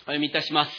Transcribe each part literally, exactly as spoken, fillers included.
お読みいたします。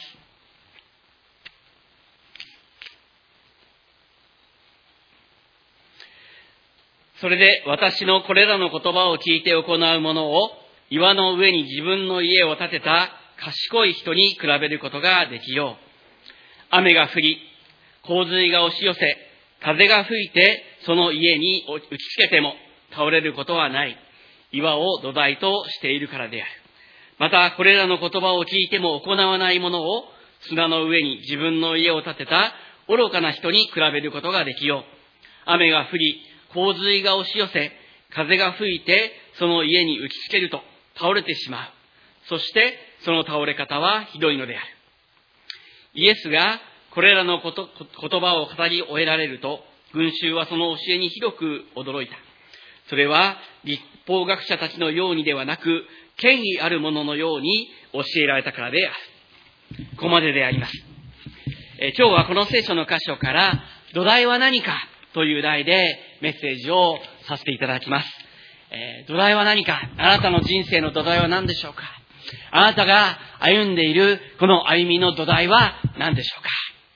それで私のこれらの言葉を聞いて行うものを岩の上に自分の家を建てた賢い人に比べることができよう。雨が降り、洪水が押し寄せ、風が吹いてその家に打ちつけても倒れることはない。岩を土台としているからである。またこれらの言葉を聞いても行わないものを砂の上に自分の家を建てた愚かな人に比べることができよう。雨が降り、洪水が押し寄せ、風が吹いてその家に打ちつけると倒れてしまう。そしてその倒れ方はひどいのである。イエスがこれらのこと、言葉を語り終えられると、群衆はその教えにひどく驚いた。それは律法学者たちのようにではなく、権威ある者のように教えられたからである。ここまでであります。え今日はこの聖書の箇所から、土台は何かという題でメッセージをさせていただきます。えー、土台は何か、あなたの人生の土台は何でしょうか。あなたが歩んでいるこの歩みの土台は何でしょうか。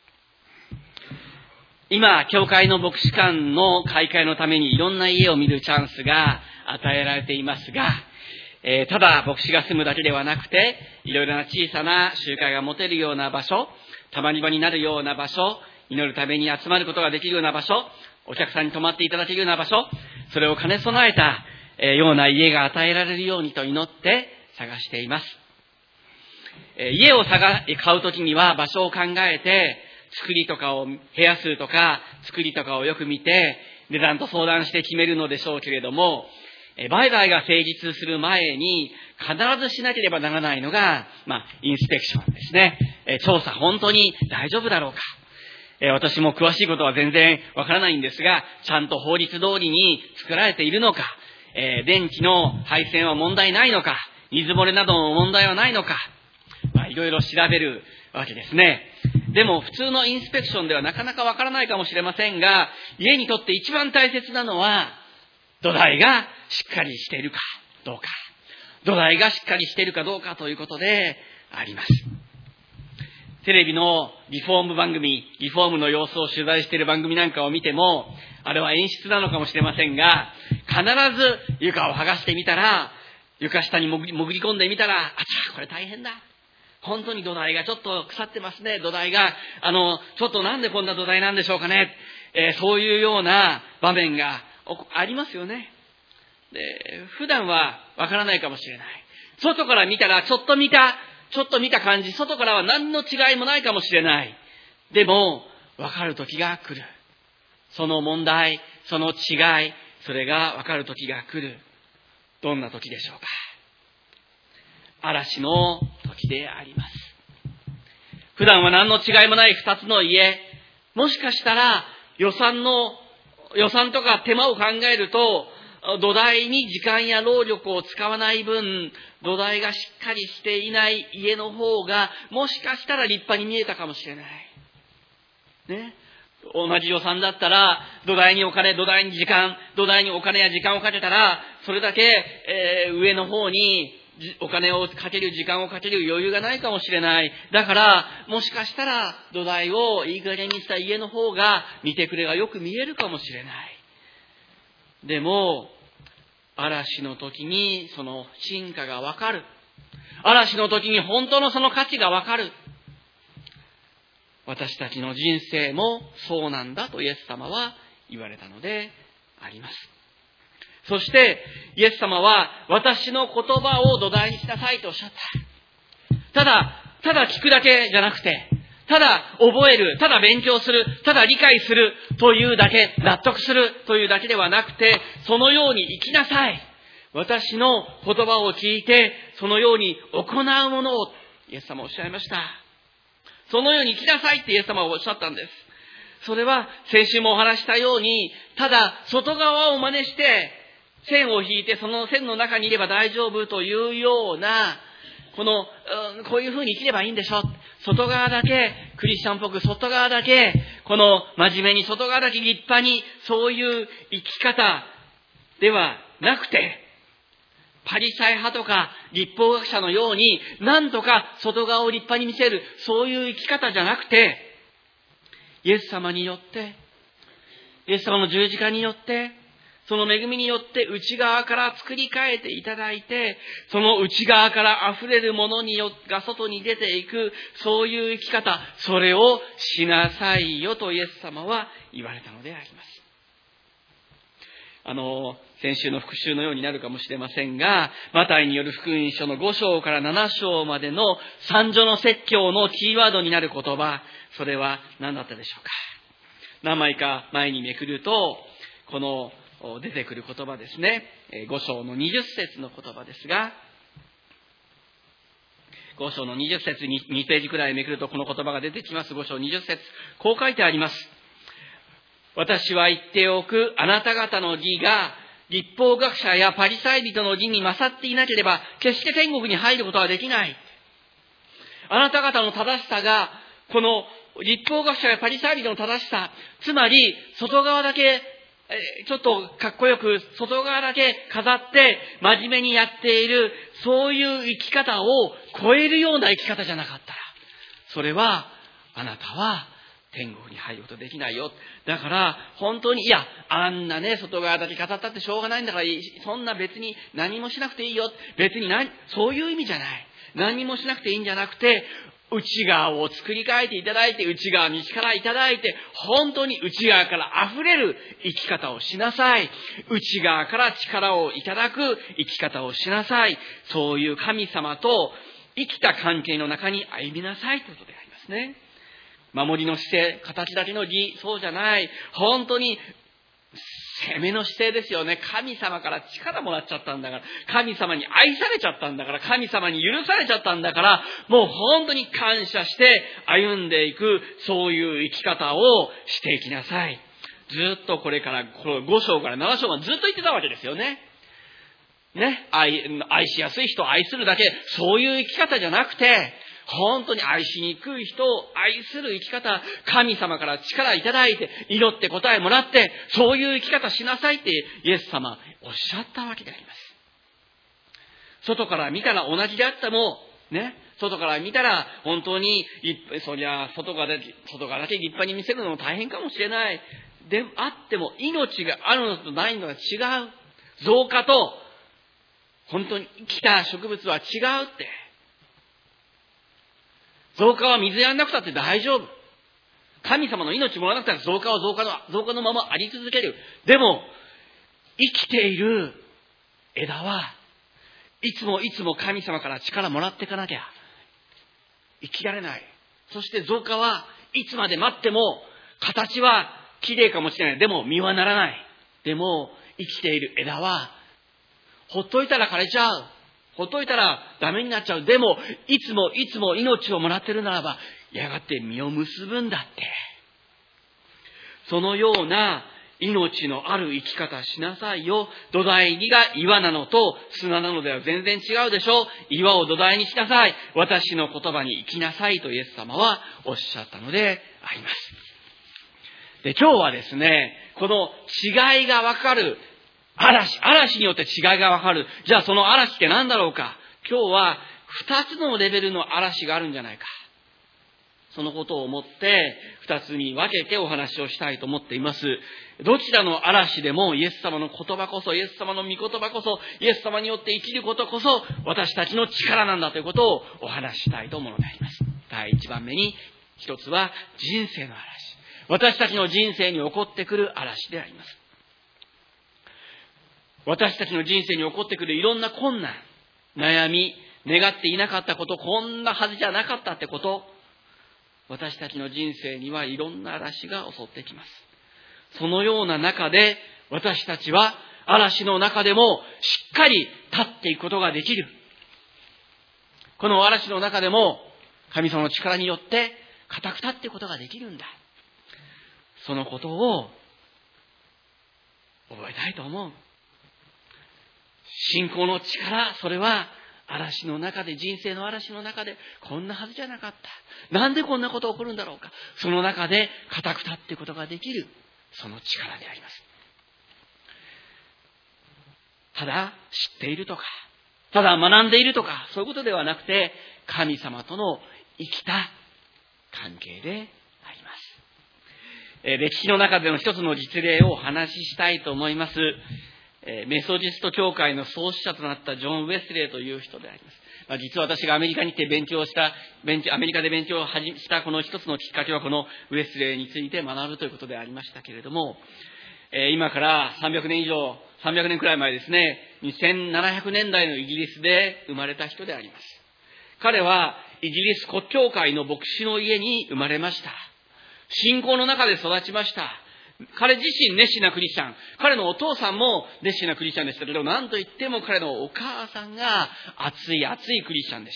今、教会の牧師館の開会のためにいろんな家を見るチャンスが与えられていますが、えー、ただ牧師が住むだけではなくて、いろいろな小さな集会が持てるような場所、たまり場になるような場所、祈るために集まることができるような場所、お客さんに泊まっていただけるような場所、それを兼ね備えたような家が与えられるようにと祈って探しています。家を探買うときには場所を考えて、作りとかを、部屋数とか作りとかをよく見て、値段と相談して決めるのでしょうけれども、売買が成立する前に必ずしなければならないのが、まあ、インスペクションですね。調査本当に大丈夫だろうか。私も詳しいことは全然わからないんですが、ちゃんと法律通りに作られているのか、電気の配線は問題ないのか、水漏れなどの問題はないのか、まあ、いろいろ調べるわけですね。でも普通のインスペクションではなかなかわからないかもしれませんが、家にとって一番大切なのは、土台がしっかりしているかどうか。土台がしっかりしているかどうかということであります。テレビのリフォーム番組、リフォームの様子を取材している番組なんかを見ても、あれは演出なのかもしれませんが、必ず床を剥がしてみたら、床下に潜り、潜り込んでみたら、あちゃ、これ大変だ。本当に土台がちょっと腐ってますね。土台が、あの、ちょっとなんでこんな土台なんでしょうかね。えー、そういうような場面がありますよね。で、普段はわからないかもしれない。外から見たら、ちょっと見た、ちょっと見た感じ、外からは何の違いもないかもしれない。でも、わかる時が来る。その問題、その違い、それがわかる時が来る。どんな時でしょうか。嵐の時であります。普段は何の違いもない二つの家、もしかしたら予算の、予算とか手間を考えると、土台に時間や労力を使わない分、土台がしっかりしていない家の方が、もしかしたら立派に見えたかもしれない。ね。同じ予算だったら、土台にお金、土台に時間、土台にお金や時間をかけたら、それだけ、えー、上の方にお金をかける、時間をかける余裕がないかもしれない。だから、もしかしたら土台をいい加減にした家の方が見てくれがよく見えるかもしれない。でも、嵐の時にその進化がわかる。嵐の時に本当のその価値がわかる。私たちの人生もそうなんだとイエス様は言われたのであります。そしてイエス様は私の言葉を土台にしなさいとおっしゃった。ただ、ただ聞くだけじゃなくて、ただ覚える、ただ勉強する、ただ理解するというだけ、納得するというだけではなくて、そのように生きなさい。私の言葉を聞いて、そのように行うものをイエス様はおっしゃいました。そのように生きなさいってイエス様はおっしゃったんです。それは先週もお話したように、ただ外側を真似して線を引いてその線の中にいれば大丈夫というような、この、うん、こういうふうに生きればいいんでしょ。外側だけクリスチャンっぽく、外側だけこの真面目に、外側だけ立派に、そういう生き方ではなくて、 パリサイ派とか律法学者のようになんとか外側を立派に見せる、そういう生き方じゃなくて、イエス様によって、イエス様の十字架によって、その恵みによって内側から作り変えていただいて、その内側から溢れるものによが外に出ていく、そういう生き方、それをしなさいよとイエス様は言われたのであります。あの、先週の復習のようになるかもしれませんが、マタイによる福音書のご章からなな章までの三女の説教のキーワードになる言葉、それは何だったでしょうか。何枚か前にめくると、この出てくる言葉ですね。ご章のにじゅっ節の言葉ですが、ご章のにじゅっ節ににページくらいめくるとこの言葉が出てきます。ご章にじゅっ節。こう書いてあります。私は言っておく、あなた方の義が律法学者やパリサイ人の義に勝っていなければ、決して天国に入ることはできない。あなた方の正しさが、この律法学者やパリサイ人の正しさ、つまり外側だけちょっとかっこよく外側だけ飾って真面目にやっている、そういう生き方を超えるような生き方じゃなかったら、それはあなたは天国に入ることできないよ。だから本当に、いや、あんなね外側だけ飾ったってしょうがないんだから、そんな別に何もしなくていいよ。別に何そういう意味じゃない。何もしなくていいんじゃなくて、内側を作り変えていただいて、内側に力いただいて、本当に内側から溢れる生き方をしなさい。内側から力をいただく生き方をしなさい。そういう神様と生きた関係の中に歩みなさいということでありますね。守りの姿勢、形だけの義、そうじゃない。本当に攻めの姿勢ですよね。神様から力もらっちゃったんだから、神様に愛されちゃったんだから、神様に許されちゃったんだから、もう本当に感謝して歩んでいく、そういう生き方をしていきなさい。ずっとこれから、このご章からなな章までずっと言ってたわけですよね。ね、愛、愛しやすい人を愛するだけ、そういう生き方じゃなくて、本当に愛しにくい人を愛する生き方、神様から力いただいて、祈って答えもらって、そういう生き方しなさいってイエス様おっしゃったわけであります。外から見たら同じであっても、ね、外から見たら本当に、そりゃ外側だけ、外側だけ立派に見せるのも大変かもしれない。であっても命があるのとないのが違う。増加と本当に生きた植物は違うって。増加は水やんなくたって大丈夫。神様の命もらわなくたら増加は増加の、増加のままあり続ける。でも、生きている枝はいつもいつも神様から力もらっていかなきゃ生きられない。そして増加はいつまで待っても形は綺麗かもしれない。でも実はならない。でも生きている枝はほっといたら枯れちゃう。ほっといたらダメになっちゃう。でも、いつもいつも命をもらってるならば、やがて実を結ぶんだって。そのような命のある生き方しなさいよ。土台が岩なのと砂なのでは全然違うでしょう。岩を土台にしなさい。私の言葉に生きなさいとイエス様はおっしゃったのであります。で、今日はですね、この違いがわかる嵐、嵐によって違いがわかる。じゃあその嵐って何だろうか。今日は二つのレベルの嵐があるんじゃないか。そのことを思って二つに分けてお話をしたいと思っています。どちらの嵐でもイエス様の言葉こそ、イエス様の御言葉こそ、イエス様によって生きることこそ私たちの力なんだということをお話ししたいと思うのであります。第一番目に一つは人生の嵐。私たちの人生に起こってくる嵐であります。私たちの人生に起こってくるいろんな困難、悩み、願っていなかったこと、こんなはずじゃなかったってこと、私たちの人生にはいろんな嵐が襲ってきます。そのような中で私たちは嵐の中でもしっかり立っていくことができる。この嵐の中でも神様の力によって固く立っていくことができるんだ。そのことを覚えたいと思う。信仰の力、それは嵐の中で、人生の嵐の中でこんなはずじゃなかった。なんでこんなこと起こるんだろうか。その中で固く立っていくことができる、その力であります。ただ知っているとかただ学んでいるとか、そういうことではなくて、神様との生きた関係であります。えー、歴史の中での一つの実例をお話ししたいと思います。えー、メソジスト教会の創始者となったジョン・ウェスレーという人であります。まあ、実は私がアメリカに来て勉強した、勉強、アメリカで勉強をしたこの一つのきっかけはこのウェスレーについて学ぶということでありましたけれども、えー、今からさんびゃくねん以上、さんびゃくねんくらい前ですね、せんななひゃくねんだいのイギリスで生まれた人であります。彼はイギリス国教会の牧師の家に生まれました。信仰の中で育ちました。彼自身熱心なクリスチャン。彼のお父さんも熱心なクリスチャンでしたけど、なんといっても彼のお母さんが熱い熱いクリスチャンでした。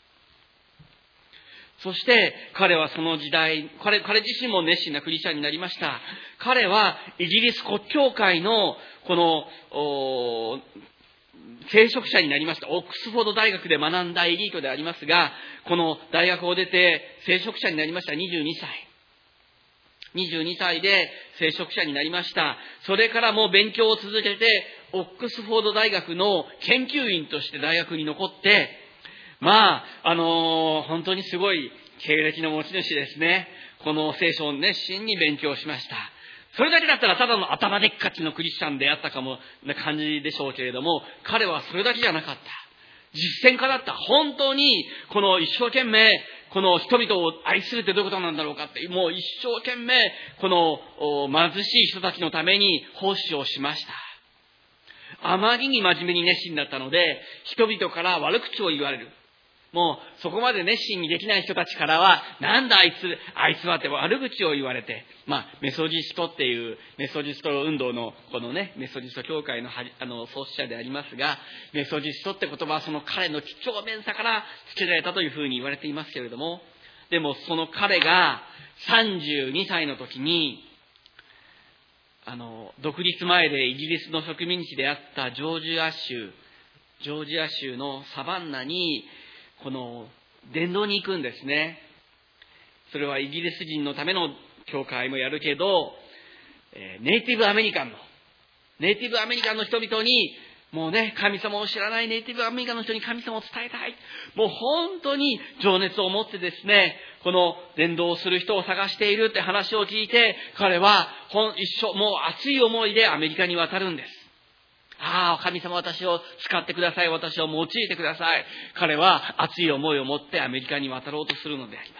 そして彼はその時代、彼、彼自身も熱心なクリスチャンになりました。彼はイギリス国教会のこの、聖職者になりました。オックスフォード大学で学んだエリートでありますが、この大学を出て聖職者になりました。にじゅうにさい。にじゅうにさいで聖職者になりました。それからも勉強を続けて、オックスフォード大学の研究員として大学に残って、まあ、あのー、本当にすごい経歴の持ち主ですね。この聖書を熱心に勉強しました。それだけだったらただの頭でっかちのクリスチャンであったかもな感じでしょうけれども、彼はそれだけじゃなかった。実践家だった。本当にこの一生懸命この人々を愛するってどういうことなんだろうかって、もう一生懸命この貧しい人たちのために奉仕をしました。あまりに真面目に熱心だったので、人々から悪口を言われる。もうそこまで熱心にできない人たちからは、なんだあいつ、あいつはって悪口を言われて、まあメソジストっていう、メソジスト運動のこのね、メソジスト教会のあの創始者でありますが、メソジストって言葉はその彼の几帳面さから付けられたというふうに言われていますけれども、でもその彼がさんじゅうにさいの時に、あの、独立前でイギリスの植民地であったジョージア州、ジョージア州のサバンナに、この伝道に行くんですね。それはイギリス人のための教会もやるけど、ネイティブアメリカンの、ネイティブアメリカンの人々に、もうね、神様を知らないネイティブアメリカンの人に神様を伝えたい。もう本当に情熱を持ってですね、この伝道をする人を探しているって話を聞いて、彼は一生、もう熱い思いでアメリカに渡るんです。ああ、神様私を使ってください。私を用いてください。彼は熱い思いを持ってアメリカに渡ろうとするのであります。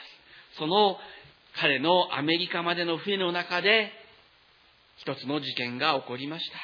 その彼のアメリカまでの船の中で一つの事件が起こりました。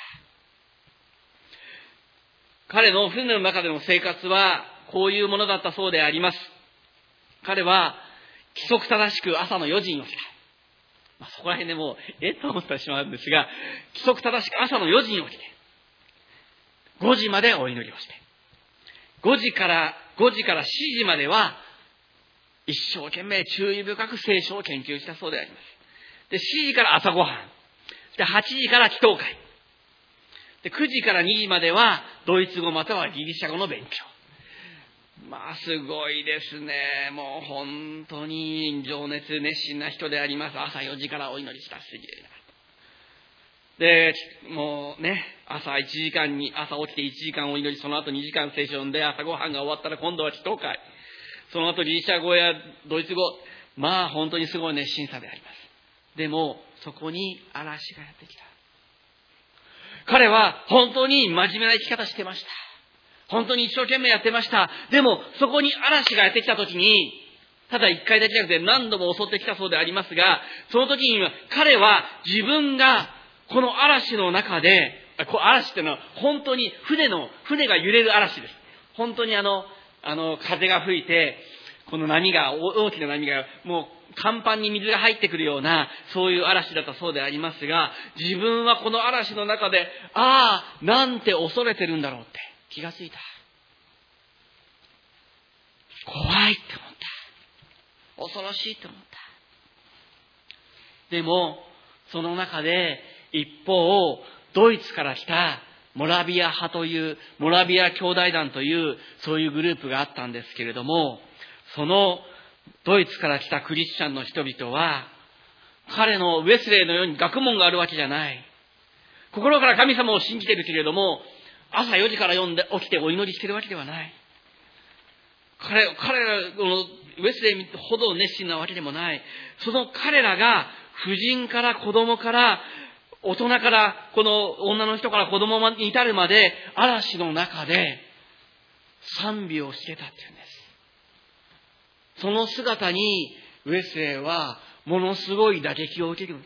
彼の船の中での生活はこういうものだったそうであります。彼は規則正しく朝のよじに起きた。まあ、そこら辺でもうえっと思ってしまうんですが、規則正しく朝のよじに起きてごじまでお祈りをして、ごじから、ごじからしちじまでは、一生懸命注意深く聖書を研究したそうであります。で、しちじから朝ごはん。で、はちじから祈祷会。で、くじからにじまでは、ドイツ語またはギリシャ語の勉強。まあ、すごいですね。もう本当に情熱熱心な人であります。朝よじからお祈りした。すげえな。で、もうね、朝いちじかんに、朝起きていちじかんお祈り、その後にじかん聖書読んで、朝ごはんが終わったら今度は祈祷会。その後ギリシャ語やドイツ語。まあ本当にすごい熱心さであります。でも、そこに嵐がやってきた。彼は本当に真面目な生き方してました。本当に一生懸命やってました。でも、そこに嵐がやってきたときに、ただ一回だけじゃなくて何度も襲ってきたそうでありますが、その時には彼は自分がこの嵐の中で、嵐っていうのは本当に船の、船が揺れる嵐です。本当にあの、あの、風が吹いて、この波が、大きな波が、もう甲板に水が入ってくるような、そういう嵐だったそうでありますが、自分はこの嵐の中で、ああ、なんて恐れてるんだろうって気がついた。怖いって思った。恐ろしいって思った。でも、その中で、一方、ドイツから来たモラビア派という、モラビア兄弟団という、そういうグループがあったんですけれども、そのドイツから来たクリスチャンの人々は、彼のウェスレーのように学問があるわけじゃない。心から神様を信じているけれども、 朝よじから読んで起きてお祈りしてるわけではない。彼、彼ら、このウェスレーほど熱心なわけでもない。その彼らが、婦人から子供から、大人から、この女の人から子供に至るまで、嵐の中で賛美をしてたっていうんです。その姿に、ウェスレーは、ものすごい打撃を受ける。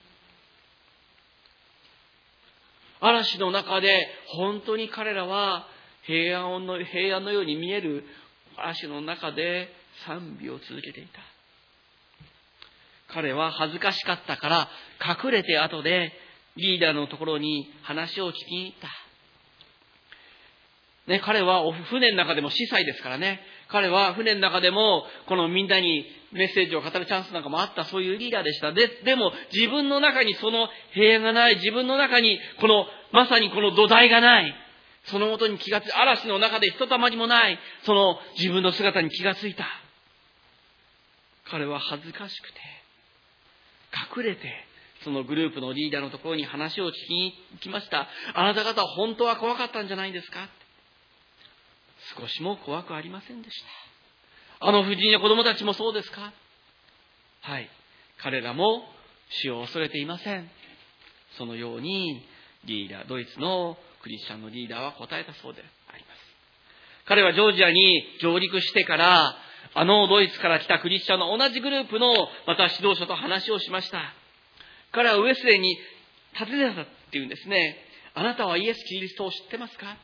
嵐の中で、本当に彼らは、平安の、平安のように見える嵐の中で賛美を続けていた。彼は恥ずかしかったから、隠れて後で、リーダーのところに話を聞きに行った。ね、彼は船の中でも司祭ですからね。彼は船の中でもこのみんなにメッセージを語るチャンスなんかもあった、そういうリーダーでした。で、でも自分の中にその平安がない、自分の中にこのまさにこの土台がない、そのことに気がつい、嵐の中でひとたまりもない、その自分の姿に気がついた。彼は恥ずかしくて、隠れて、そのグループのリーダーのところに話を聞きに行きました。あなた方は本当は怖かったんじゃないですか？少しも怖くありませんでした。あの婦人や子供たちもそうですか？はい。彼らも死を恐れていません。そのようにリーダー、ドイツのクリスチャンのリーダーは答えたそうであります。彼はジョージアに上陸してから、あのドイツから来たクリスチャンの同じグループのまた指導者と話をしました。彼はウェスレーに尋ねたっていうんですね。あなたはイエス・キリストを知ってますか？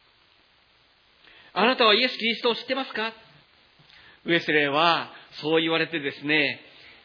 あなたはイエス・キリストを知ってますか？ウェスレーはそう言われてですね、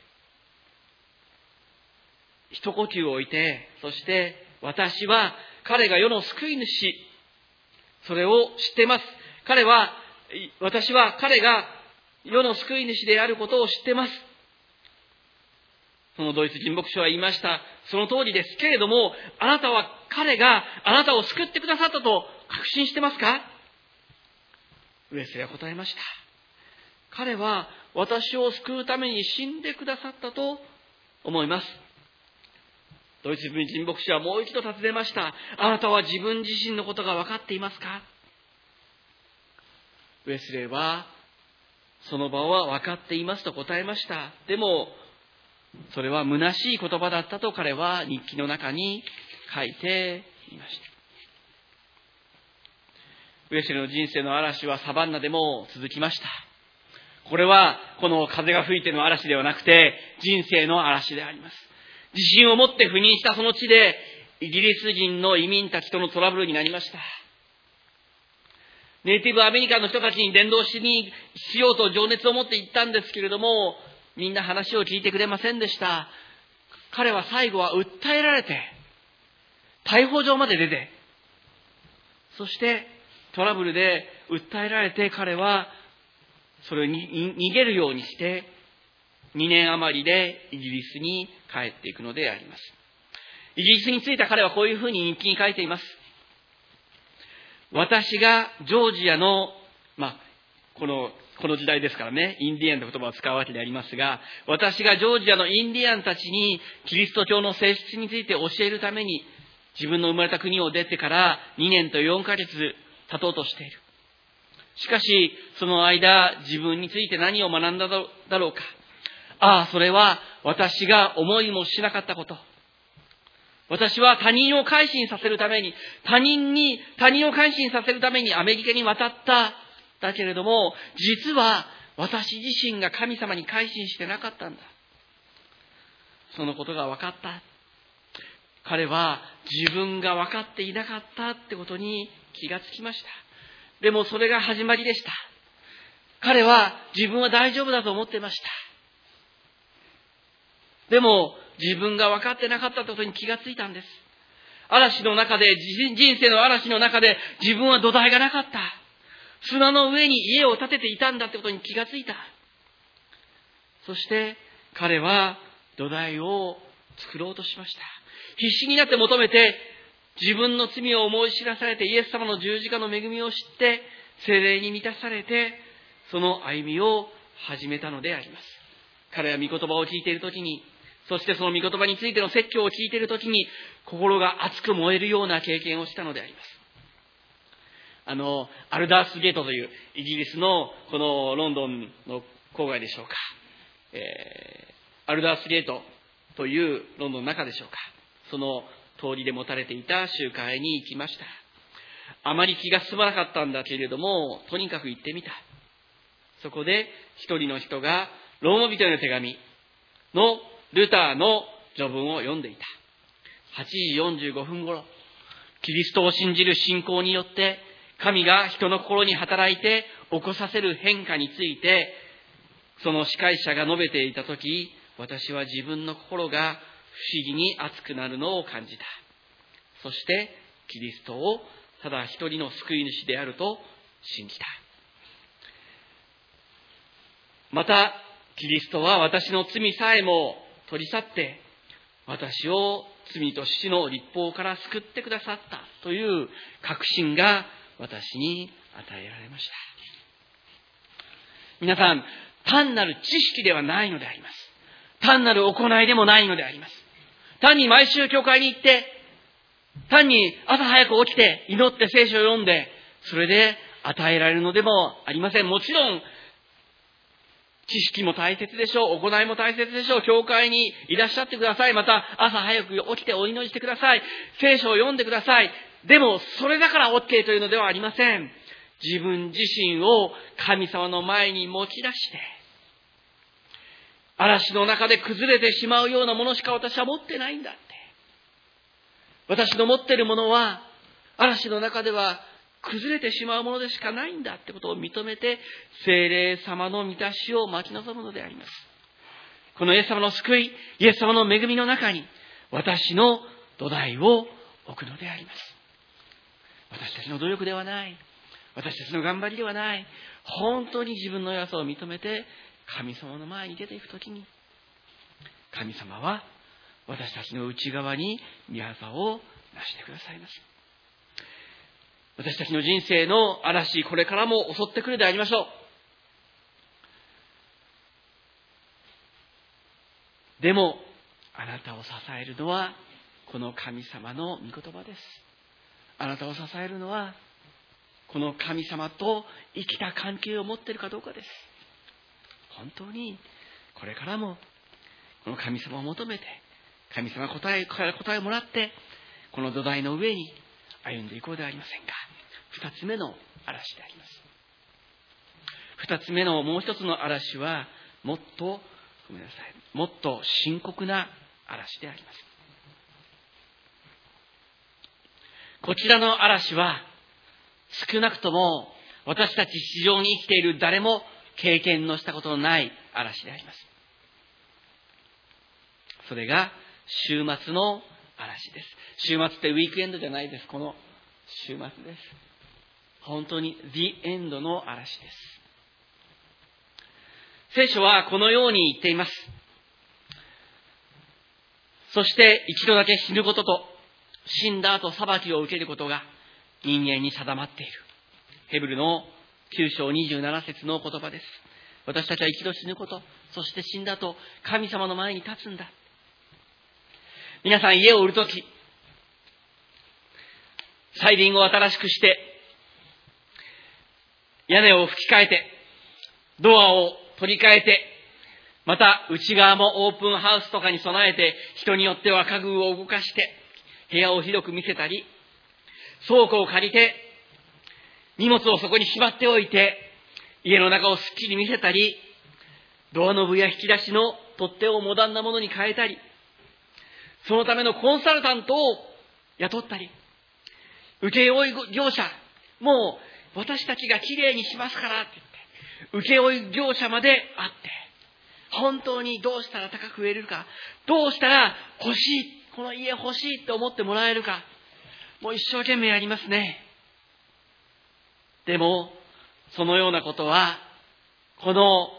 一呼吸を置いて、そして私は彼が世の救い主、それを知っています。彼は、私は彼が世の救い主であることを知っています。そのドイツ人牧師は言いました。その通りですけれども、あなたは彼があなたを救ってくださったと確信してますか？ウェスレーは答えました。彼は私を救うために死んでくださったと思います。ドイツ人牧師はもう一度尋ねました。あなたは自分自身のことが分かっていますか？ウェスレーはその場は分かっていますと答えました。でもそれは虚しい言葉だったと彼は日記の中に書いていました。ウェスレーの人生の嵐はサバンナでも続きました。これはこの風が吹いての嵐ではなくて人生の嵐であります。自信を持って赴任したその地でイギリス人の移民たちとのトラブルになりました。ネイティブアメリカの人たちに伝道しにしようと情熱を持って行ったんですけれども、みんな話を聞いてくれませんでした。彼は最後は訴えられて、逮捕状まで出て、そしてトラブルで訴えられて彼はそれをに逃げるようにしてにねん余りでイギリスに帰っていくのであります。イギリスに着いた彼はこういうふうに日記に書いています。私がジョージアの、まあ、この、この時代ですからね、インディアンの言葉を使うわけでありますが、私がジョージアのインディアンたちにキリスト教の性質について教えるために自分の生まれた国を出てからにねんとよんかげつ経とうとしている。しかし、その間、自分について何を学んだだろうか。ああ、それは私が思いもしなかったこと。私は他人を改心させるために、他人に、他人を改心させるためにアメリカに渡った。だけれども、実は私自身が神様に改心してなかったんだ。そのことが分かった。彼は自分が分かっていなかったってことに気がつきました。でもそれが始まりでした。彼は自分は大丈夫だと思っていました。でも自分が分かってなかったことに気がついたんです。嵐の中で、人生の嵐の中で自分は土台がなかった。砂の上に家を建てていたんだってことに気がついた。そして彼は土台を作ろうとしました。必死になって求めて、自分の罪を思い知らされて、イエス様の十字架の恵みを知って、聖霊に満たされて、その歩みを始めたのであります。彼は御言葉を聞いているときに、そしてその御言葉についての説教を聞いているときに、心が熱く燃えるような経験をしたのであります。 あの、アルダースゲートというイギリスのこのロンドンの郊外でしょうか。えー、アルダースゲートというロンドンの中でしょうか。その通りで持たれていた集会に行きました。あまり気が進まなかったんだけれども、とにかく行ってみた。そこで一人の人がローマ人への手紙のルターの序文を読んでいた。はちじよんじゅうごふん頃、キリストを信じる信仰によって神が人の心に働いて起こさせる変化について、その司会者が述べていたとき、私は自分の心が不思議に熱くなるのを感じた。そしてキリストをただ一人の救い主であると信じた。また、キリストは私の罪さえも取り去って、私を罪と死の立法から救ってくださったという確信が私に与えられました。皆さん、単なる知識ではないのであります。単なる行いでもないのであります。単に毎週教会に行って、単に朝早く起きて祈って聖書を読んで、それで与えられるのでもありません。もちろん、知識も大切でしょう。行いも大切でしょう。教会にいらっしゃってください。また朝早く起きてお祈りしてください。聖書を読んでください。でもそれだから OK というのではありません。自分自身を神様の前に持ち出して、嵐の中で崩れてしまうようなものしか私は持ってないんだって。私の持っているものは嵐の中では崩れてしまうものでしかないんだってことを認めて、聖霊様の満たしを待ち望むのであります。このイエス様の救い、イエス様の恵みの中に私の土台を置くのであります。私たちの努力ではない。私たちの頑張りではない。本当に自分の弱さを認めて神様の前に出ていくときに、神様は私たちの内側に御業をなしてくださいます。私たちの人生の嵐、これからも襲ってくるでありましょう。でも、あなたを支えるのは、この神様の御言葉です。あなたを支えるのは、この神様と生きた関係を持っているかどうかです。本当に、これからも、この神様を求めて、神様が答えから答えをもらって、この土台の上に歩んでいこうではありませんか。二つ目の嵐であります。二つ目のもう一つの嵐は、もっと、ごめんなさい、もっと深刻な嵐であります。こちらの嵐は、少なくとも私たち地上に生きている誰も経験のしたことのない嵐であります。それが週末の嵐です。週末ってウィークエンドじゃないです。この週末です。本当に The End の嵐です。聖書はこのように言っています。そして一度だけ死ぬことと死んだ後裁きを受けることが人間に定まっている。ヘブルのきゅう章にじゅうなな節の言葉です。私たちは一度死ぬこと、そして死んだ後神様の前に立つんだ。皆さん、家を売るとき、サイディングを新しくして、屋根を吹き替えて、ドアを取り替えて、また内側もオープンハウスとかに備えて、人によっては家具を動かして、部屋を広く見せたり、倉庫を借りて、荷物をそこにしまっておいて、家の中をすっきり見せたり、ドアノブや引き出しの取っ手をモダンなものに変えたり、そのためのコンサルタントを雇ったり、請負業者、もう私たちがきれいにしますからって言って、請負業者まであって、本当にどうしたら高く売れるか、どうしたら欲しい、この家欲しいって思ってもらえるか、もう一生懸命やりますね。でも、そのようなことは、この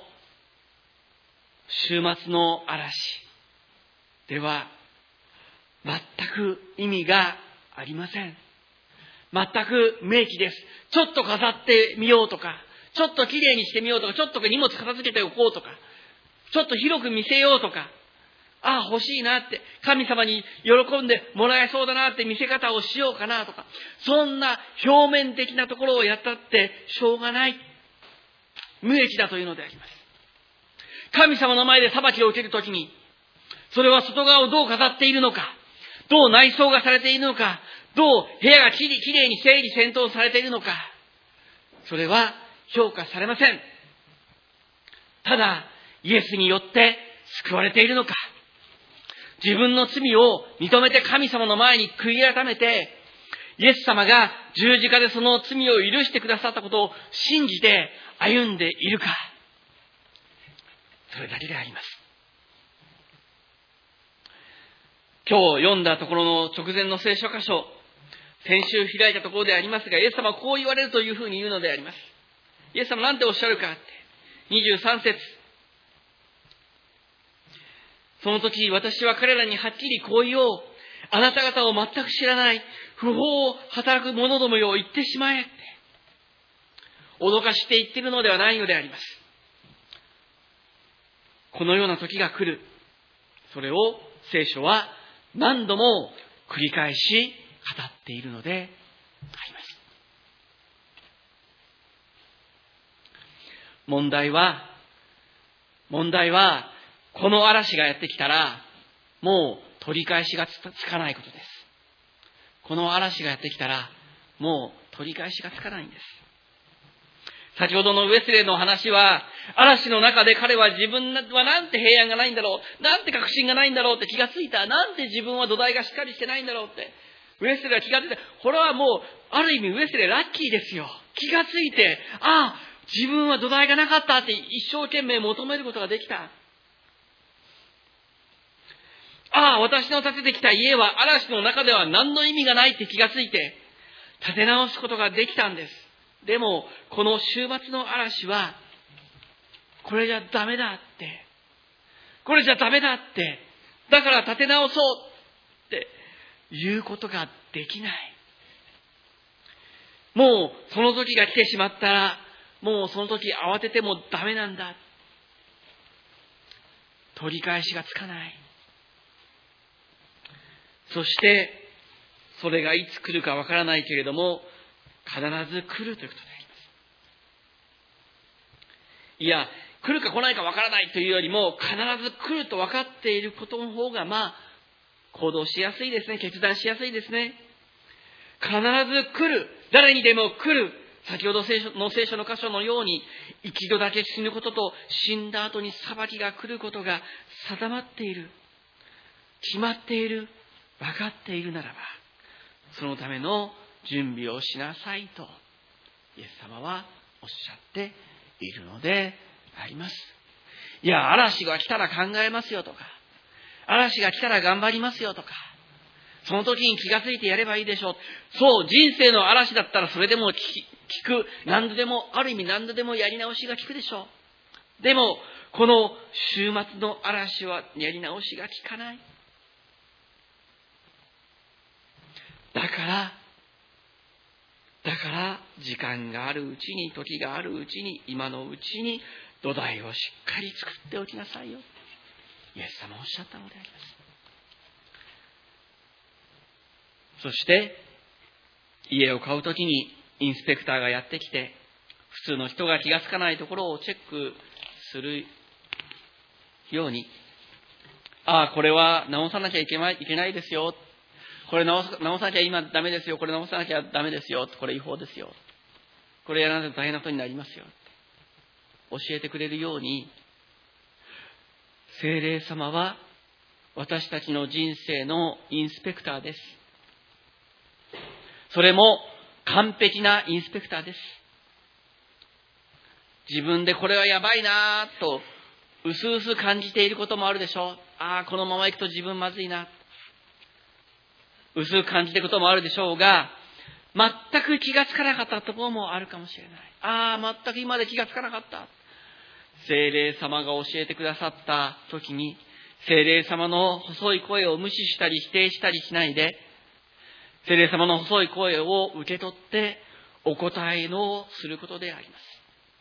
週末の嵐では全く意味がありません。全く明記です。ちょっと飾ってみようとか、ちょっときれいにしてみようとか、ちょっと荷物片付けておこうとか、ちょっと広く見せようとか、 ああ、欲しいなって、神様に喜んでもらえそうだなって見せ方をしようかなとか、そんな表面的なところをやったってしょうがない。無益だというのであります。神様の前で裁きを受けるときに、それは外側をどう飾っているのか、どう内装がされているのか、どう部屋がきれいに整理整頓されているのか、それは評価されません。ただ、イエスによって救われているのか、自分の罪を認めて神様の前に悔い改めて、イエス様が十字架でその罪を許してくださったことを信じて歩んでいるか、それだけであります。今日読んだところの直前の聖書箇所、先週開いたところでありますが、イエス様はこう言われるというふうに言うのであります。イエス様なんておっしゃるかって、にじゅうさん節。その時私は彼らにはっきりこう言おう。あなた方を全く知らない不法を働く者どもよ、言ってしまえって。脅かして言っているのではないのであります。このような時が来る。それを聖書は何度も繰り返し語っているのであります。問題は、問題は、この嵐がやってきたら、もう取り返しがつかないことです。この嵐がやってきたら、もう取り返しがつかないんです。先ほどのウェスレーの話は、嵐の中で彼は自分はなんて平安がないんだろう、なんて確信がないんだろうって気がついた、なんて自分は土台がしっかりしてないんだろうって、ウェスレーは気がついた。これはもう、ある意味ウェスレーラッキーですよ。気がついて、ああ、自分は土台がなかったって一生懸命求めることができた。ああ、私の建ててきた家は嵐の中では何の意味がないって気がついて、建て直すことができたんです。でも、この週末の嵐は、これじゃダメだって、これじゃダメだって、だから建て直そうって言うことができない。もうその時が来てしまったら、もうその時慌ててもダメなんだ。取り返しがつかない。そして、それがいつ来るかわからないけれども、必ず来るということであります。いや、来るか来ないかわからないというよりも、必ず来ると分かっていることの方が、まあ、行動しやすいですね。決断しやすいですね。必ず来る。誰にでも来る。先ほど聖書の聖書の箇所のように、一度だけ死ぬことと死んだ後に裁きが来ることが定まっている。決まっている。分かっているならば、そのための準備をしなさいと、イエス様はおっしゃっているのであります。いや、嵐が来たら考えますよとか、嵐が来たら頑張りますよとか、その時に気がついてやればいいでしょう。そう、人生の嵐だったらそれでも聞く、何度でも、ある意味何度でもやり直しが効くでしょう。でも、この週末の嵐はやり直しが効かない。だから、だから、時間があるうちに、時があるうちに、今のうちに、土台をしっかり作っておきなさいよ。イエス様おっしゃったのであります。そして、家を買うときに、インスペクターがやってきて、普通の人が気がつかないところをチェックするように、ああ、これは直さなきゃいけない、いけないですよ。これ直さ、直さなきゃ今ダメですよ。これ直さなきゃダメですよ。これ違法ですよ。これやらないと大変なことになりますよ。教えてくれるように、聖霊様は私たちの人生のインスペクターです。それも完璧なインスペクターです。自分でこれはやばいなぁと、うすうす感じていることもあるでしょう。ああ、このまま行くと自分まずいな。薄く感じていることもあるでしょうが、全く気がつかなかったところもあるかもしれない。ああ、全く今まで気がつかなかった。聖霊様が教えてくださった時に、聖霊様の細い声を無視したり否定したりしないで、聖霊様の細い声を受け取ってお答えのすることであります。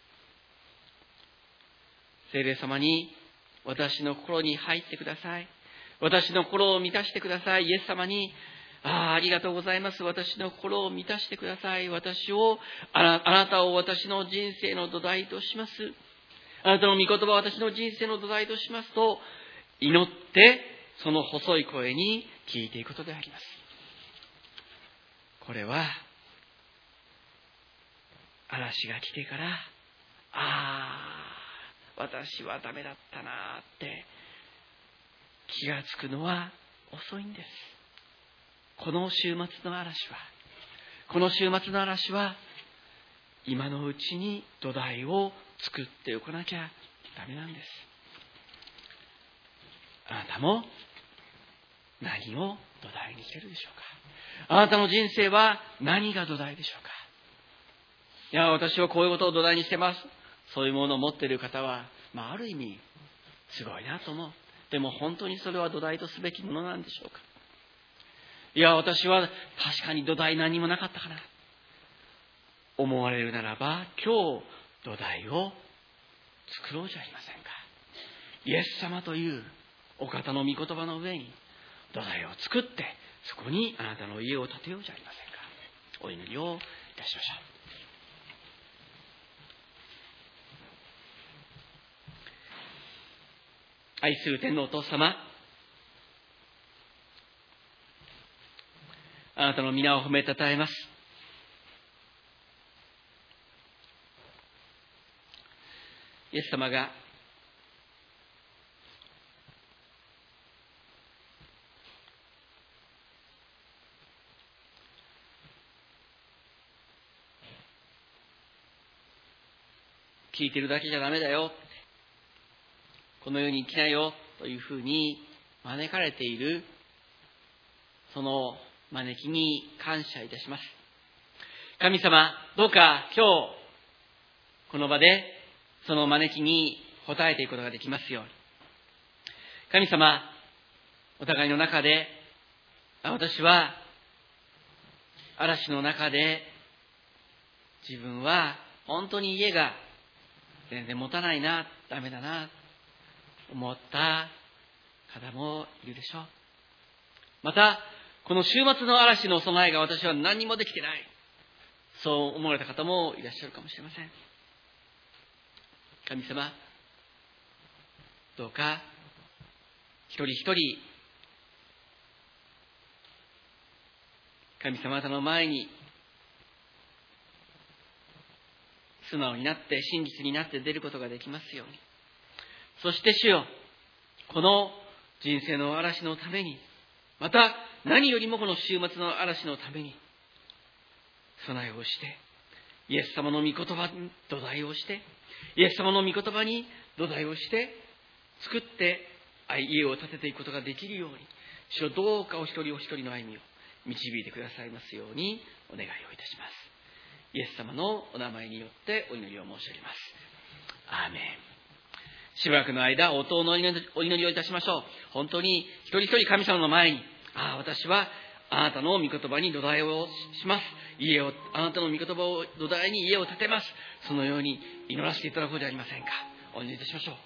聖霊様に、私の心に入ってください。 私の心を満たしてください。イエス様に、ああ、ありがとうございます。私の心を満たしてください。私を、あな、あなたを私の人生の土台とします。あなたの御言葉を私の人生の土台としますと、祈って、その細い声に聞いていくことであります。これは、嵐が来てから、ああ、私はダメだったなって気がつくのは遅いんです。この週末の嵐は、この週末の嵐は、今のうちに土台を作っておかなきゃダメなんです。あなたも何を土台にしているでしょうか。あなたの人生は何が土台でしょうか。いや、私はこういうことを土台にしてます。そういうものを持っている方は、まあ、ある意味すごいなと思う。でも本当にそれは土台とすべきものなんでしょうか。いや、私は確かに土台何もなかったかな、思われるならば、今日土台を作ろうじゃありませんか。イエス様というお方の御言葉の上に土台を作って、そこにあなたの家を建てようじゃありませんか。お祈りをいたしましょう。愛する天のお父様、あなたの皆を褒めたたえます。イエス様が聞いてるだけじゃダメだよ、この世に生きなよというふうに招かれている、その招きに感謝いたします。神様、どうか今日この場でその招きに応えていくことができますように。神様、お互いの中で、私は嵐の中で自分は本当に家が全然持たないな、ダメだな思った方もいるでしょう。またこの週末の嵐の備えが私は何もできてない、そう思われた方もいらっしゃるかもしれません。神様、どうか一人一人神様方の前に素直になって真実になって出ることができますように。そして主よ、この人生の嵐のために、また何よりもこの週末の嵐のために備えをして、イエス様の御言葉に土台をして、イエス様の御言葉に土台をして作って家を建てていくことができるように、主よ、どうかお一人お一人の歩みを導いてくださいますようにお願いをいたします。イエス様のお名前によってお祈りを申し上げます。アーメン。しばらくの間、お祷のお祈りをいたしましょう。本当に一人一人神様の前に、ああ、私はあなたの御言葉に土台をします。家を、あなたの御言葉を土台に家を建てます。そのように祈らせていただこうじゃありませんか。お祈りいたしましょう。